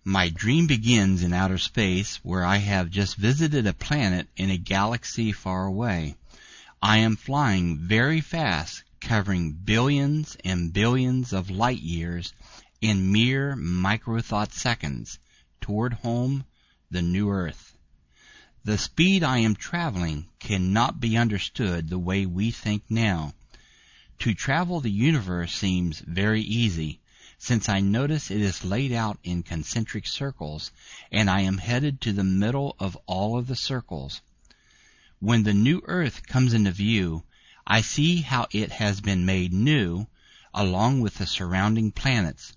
My dream begins in outer space, where I have just visited a planet in a galaxy far away. I am flying very fast, covering billions and billions of light years in mere microthought seconds, toward home, the new Earth. The speed I am traveling cannot be understood the way we think now. To travel the universe seems very easy, since I notice it is laid out in concentric circles, and I am headed to the middle of all of the circles. When the new Earth comes into view, I see how it has been made new, along with the surrounding planets.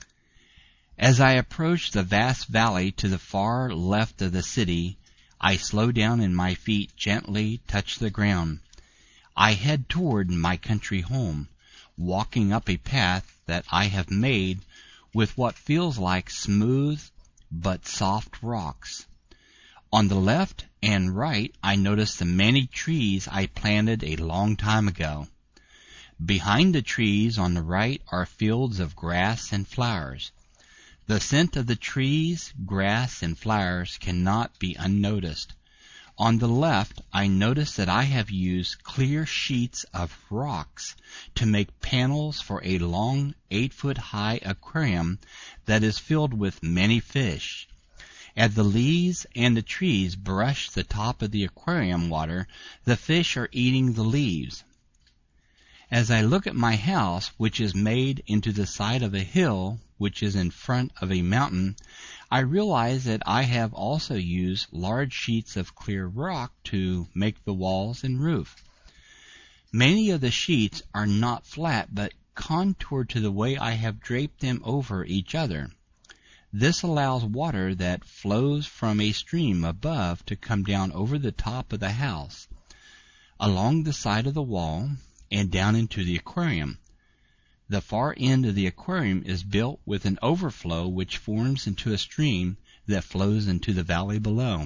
As I approach the vast valley to the far left of the city, I slow down and my feet gently touch the ground. I head toward my country home, walking up a path that I have made with what feels like smooth but soft rocks. On the left and right, I notice the many trees I planted a long time ago. Behind the trees on the right are fields of grass and flowers. The scent of the trees, grass, and flowers cannot be unnoticed. On the left, I notice that I have used clear sheets of rocks to make panels for a long 8-foot-high aquarium that is filled with many fish. As the leaves and the trees brush the top of the aquarium water, the fish are eating the leaves. As I look at my house, which is made into the side of a hill, which is in front of a mountain, I realize that I have also used large sheets of clear rock to make the walls and roof. Many of the sheets are not flat, but contoured to the way I have draped them over each other. This allows water that flows from a stream above to come down over the top of the house, along the side of the wall, and down into the aquarium. The far end of the aquarium is built with an overflow which forms into a stream that flows into the valley below.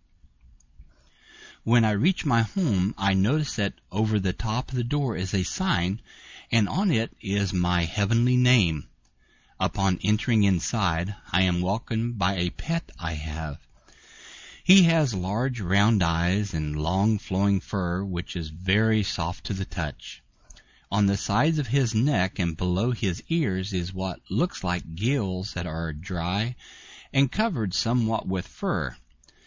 When I reach my home, I notice that over the top of the door is a sign, and on it is my heavenly name. Upon entering inside, I am welcomed by a pet I have. He has large round eyes and long flowing fur which is very soft to the touch. On the sides of his neck and below his ears is what looks like gills that are dry and covered somewhat with fur.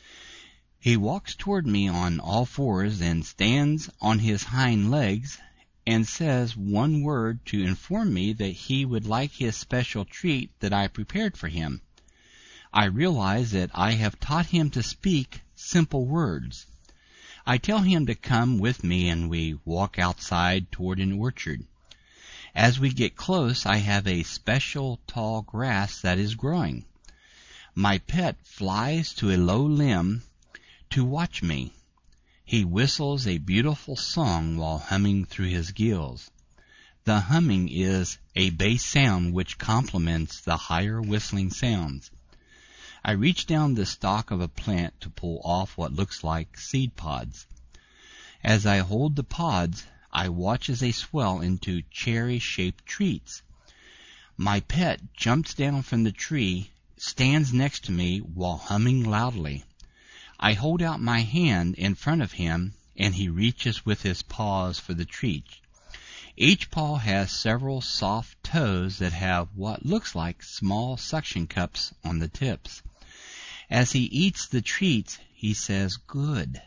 He walks toward me on all fours and stands on his hind legs and says one word to inform me that he would like his special treat that I prepared for him. I realize that I have taught him to speak simple words. I tell him to come with me, and we walk outside toward an orchard. As we get close, I have a special tall grass that is growing. My pet flies to a low limb to watch me. He whistles a beautiful song while humming through his gills. The humming is a bass sound which complements the higher whistling sounds. I reach down the stalk of a plant to pull off what looks like seed pods. As I hold the pods, I watch as they swell into cherry-shaped treats. My pet jumps down from the tree, stands next to me while humming loudly. I hold out my hand in front of him, and he reaches with his paws for the treat. Each paw has several soft toes that have what looks like small suction cups on the tips. As he eats the treats, he says, "Good."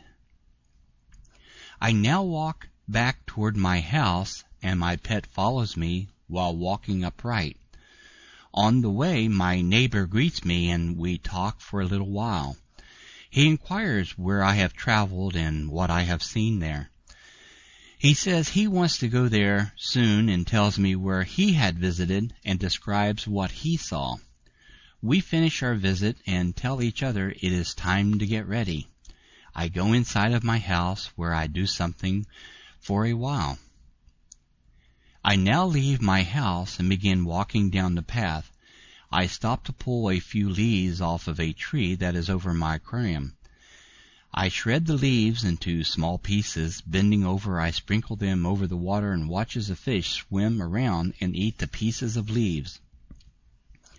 I now walk back toward my house, and my pet follows me while walking upright. On the way, my neighbor greets me, and we talk for a little while. He inquires where I have traveled and what I have seen there. He says he wants to go there soon and tells me where he had visited and describes what he saw. We finish our visit and tell each other it is time to get ready. I go inside of my house where I do something for a while. I now leave my house and begin walking down the path. I stop to pull a few leaves off of a tree that is over my aquarium. I shred the leaves into small pieces. Bending over, I sprinkle them over the water and watch as the fish swim around and eat the pieces of leaves.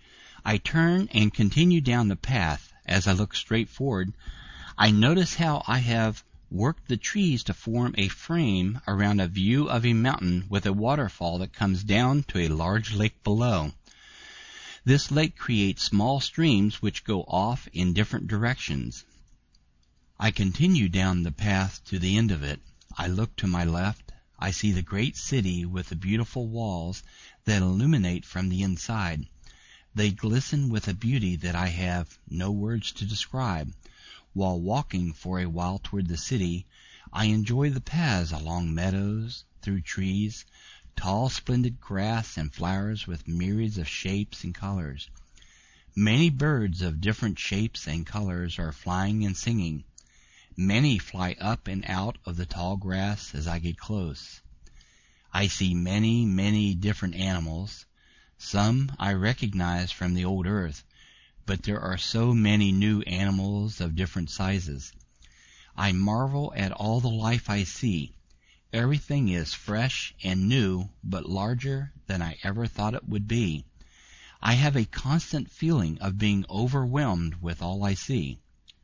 I turn and continue down the path. As I look straight forward, I notice how I have worked the trees to form a frame around a view of a mountain with a waterfall that comes down to a large lake below. This lake creates small streams which go off in different directions. I continue down the path to the end of it. I look to my left. I see the great city with the beautiful walls that illuminate from the inside. They glisten with a beauty that I have no words to describe. While walking for a while toward the city, I enjoy the paths along meadows, through trees, tall splendid grass and flowers with myriads of shapes and colors. Many birds of different shapes and colors are flying and singing. Many fly up and out of the tall grass as I get close. I see many, many different animals. Some I recognize from the old earth, but there are so many new animals of different sizes. I marvel at all the life I see. Everything is fresh and new, but larger than I ever thought it would be. I have a constant feeling of being overwhelmed with all I see.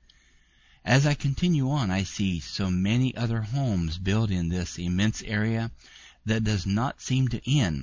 As I continue on, I see so many other homes built in this immense area that does not seem to end.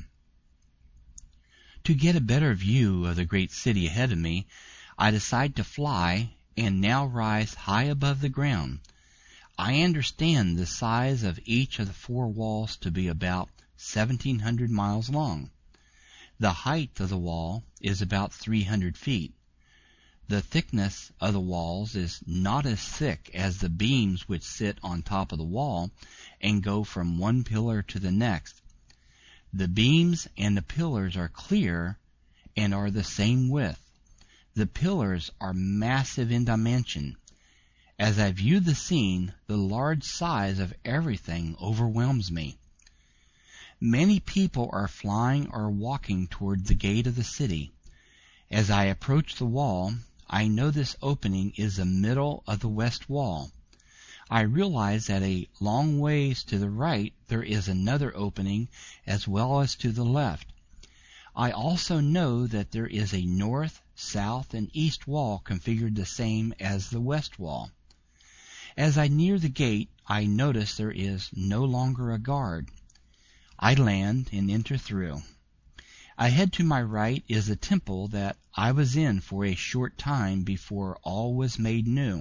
To get a better view of the great city ahead of me, I decide to fly and now rise high above the ground. I understand the size of each of the 4 walls to be about 1,700 miles long. The height of the wall is about 300 feet. The thickness of the walls is not as thick as the beams which sit on top of the wall and go from one pillar to the next. The beams and the pillars are clear and are the same width. The pillars are massive in dimension. As I view the scene, the large size of everything overwhelms me. Many people are flying or walking toward the gate of the city. As I approach the wall, I know this opening is the middle of the west wall. I realize that a long ways to the right there is another opening as well as to the left. I also know that there is a north, south, and east wall configured the same as the west wall. As I near the gate, I notice there is no longer a guard. I land and enter through. Ahead to my right is a temple that I was in for a short time before all was made new.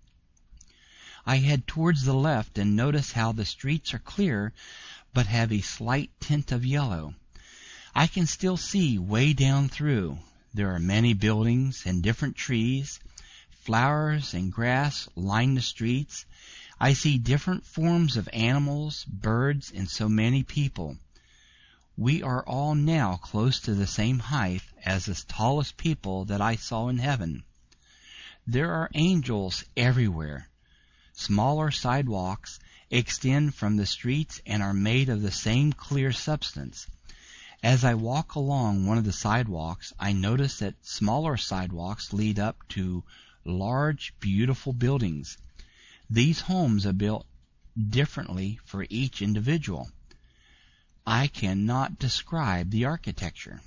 I head towards the left and notice how the streets are clear but have a slight tint of yellow. I can still see way down through. There are many buildings and different trees. Flowers and grass line the streets. I see different forms of animals, birds, and so many people. We are all now close to the same height as the tallest people that I saw in heaven. There are angels everywhere. Smaller sidewalks extend from the streets and are made of the same clear substance. As I walk along one of the sidewalks, I notice that smaller sidewalks lead up to large, beautiful buildings. These homes are built differently for each individual. I cannot describe the architecture.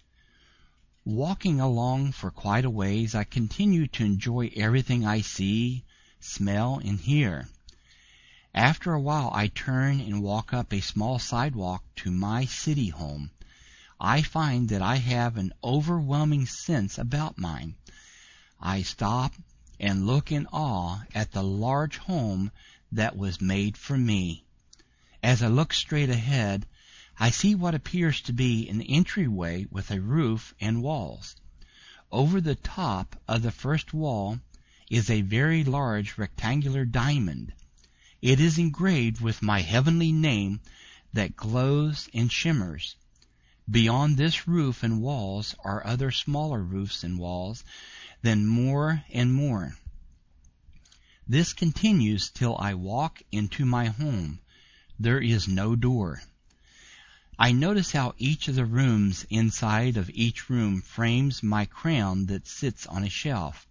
Walking along for quite a ways, I continue to enjoy everything I see, smell, and hear. After a while, I turn and walk up a small sidewalk to my city home. I find that I have an overwhelming sense about mine. I stop and look in awe at the large home that was made for me. As I look straight ahead, I see what appears to be an entryway with a roof and walls. Over the top of the first wall is a very large rectangular diamond. It is engraved with my heavenly name that glows and shimmers. Beyond this roof and walls are other smaller roofs and walls, then more and more. This continues till I walk into my home. There is no door. I notice how each of the rooms inside of each room frames my crown that sits on a shelf.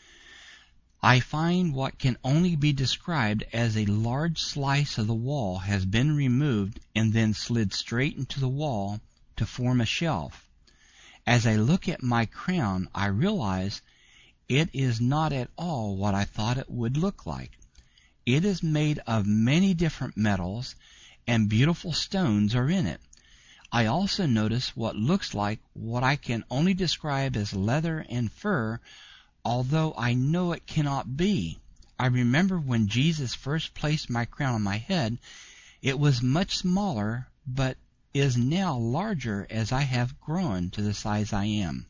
I find what can only be described as a large slice of the wall has been removed and then slid straight into the wall to form a shelf. As I look at my crown, I realize it is not at all what I thought it would look like. It is made of many different metals, and beautiful stones are in it. I also notice what looks like what I can only describe as leather and fur, although I know it cannot be. I remember when Jesus first placed my crown on my head, it was much smaller, but is now larger as I have grown to the size I am.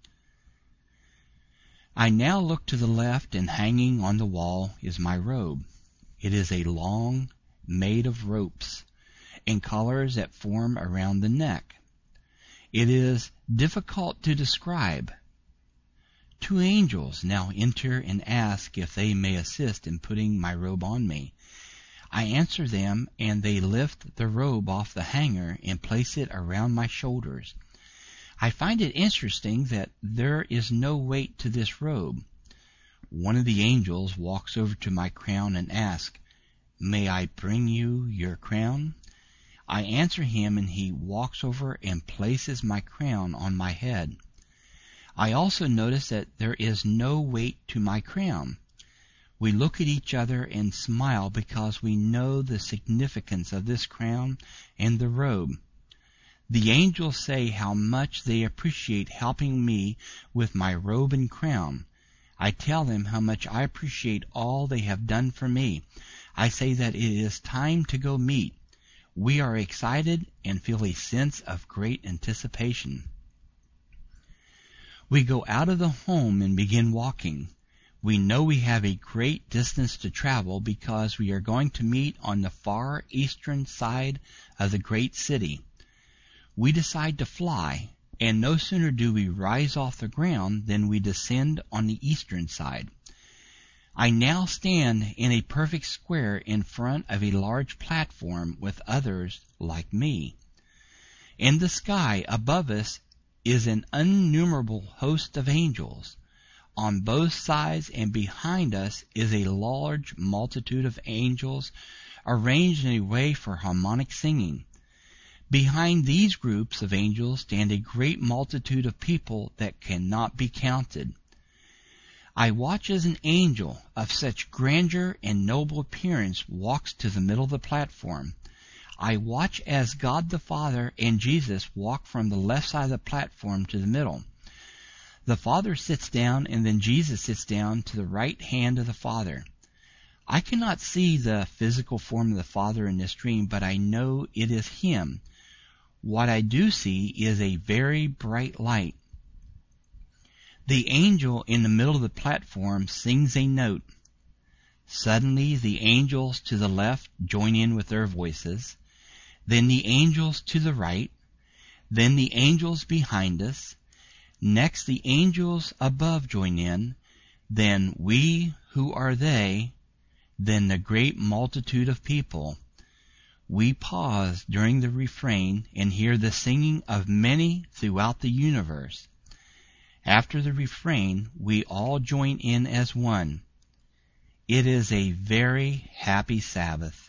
I now look to the left, and hanging on the wall is my robe. It is a long, made of ropes, and collars that form around the neck. It is difficult to describe. 2 angels now enter and ask if they may assist in putting my robe on me. I answer them, and they lift the robe off the hanger and place it around my shoulders. I find it interesting that there is no weight to this robe. One of the angels walks over to my crown and asks, "May I bring you your crown?" I answer him, and he walks over and places my crown on my head. I also notice that there is no weight to my crown. We look at each other and smile because we know the significance of this crown and the robe. The angels say how much they appreciate helping me with my robe and crown. I tell them how much I appreciate all they have done for me. I say that it is time to go meet. We are excited and feel a sense of great anticipation. We go out of the home and begin walking. We know we have a great distance to travel because we are going to meet on the far eastern side of the great city. We decide to fly, and no sooner do we rise off the ground than we descend on the eastern side. I now stand in a perfect square in front of a large platform with others like me. In the sky above us is an innumerable host of angels. On both sides and behind us is a large multitude of angels arranged in a way for harmonic singing. Behind these groups of angels stand a great multitude of people that cannot be counted. I watch as an angel of such grandeur and noble appearance walks to the middle of the platform. I watch as God the Father and Jesus walk from the left side of the platform to the middle. The Father sits down, and then Jesus sits down to the right hand of the Father. I cannot see the physical form of the Father in this dream, but I know it is Him. What I do see is a very bright light. The angel in the middle of the platform sings a note. Suddenly the angels to the left join in with their voices, then the angels to the right, then the angels behind us, next the angels above join in, then we who are they, then the great multitude of people. We pause during the refrain and hear the singing of many throughout the universe. After the refrain, we all join in as one. It is a very happy Sabbath.